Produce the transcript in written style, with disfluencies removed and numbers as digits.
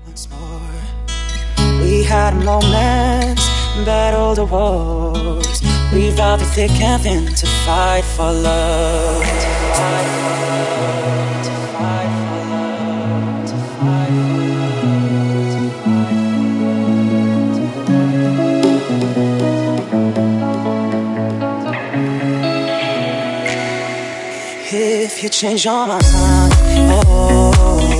once more. We had moments, battled the wars. We vowed through thick and thin to fight for love. To fight for love. To fight for love. To fight for love. If you change your mind, oh,